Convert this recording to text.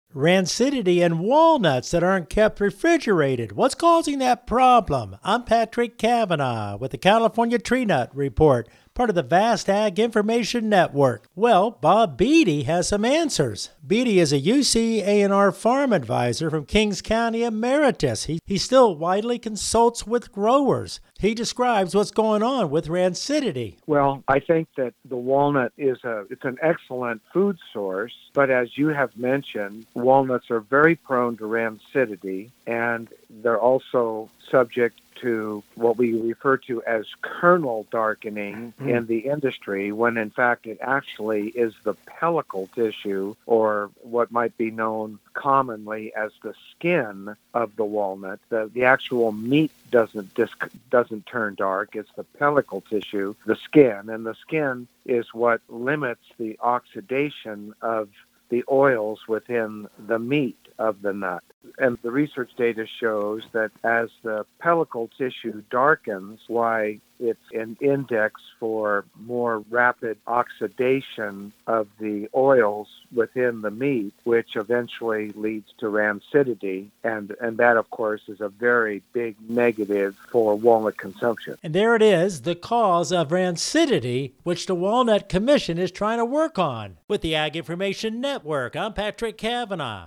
Rancidity in walnuts that aren't kept refrigerated. What's causing that problem? I'm Patrick Cavanaugh with the California Tree Nut Report, part of the Vast Ag Information Network. Well, Bob Beatty has some answers. Beatty is a UC A&R farm advisor from Kings County Emeritus. He still widely consults with growers. He describes what's going on with rancidity. Well, I think that the walnut it's an excellent food source, but as you have mentioned, walnuts are very prone to rancidity, and they're also subject to what we refer to as kernel darkening in the industry, when in fact it actually is the pellicle tissue, or what might be known commonly as the skin of the walnut. The actual meat doesn't turn dark. It's the pellicle tissue, the skin, and the skin is what limits the oxidation of the oils within the meat of the nut. And the research data shows that as the pellicle tissue darkens, why it's an index for more rapid oxidation of the oils within the meat, which eventually leads to rancidity. And that, of course, is a very big negative for walnut consumption. And there it is, the cause of rancidity, which the Walnut Commission is trying to work on. With the Ag Information Network, I'm Patrick Cavanaugh.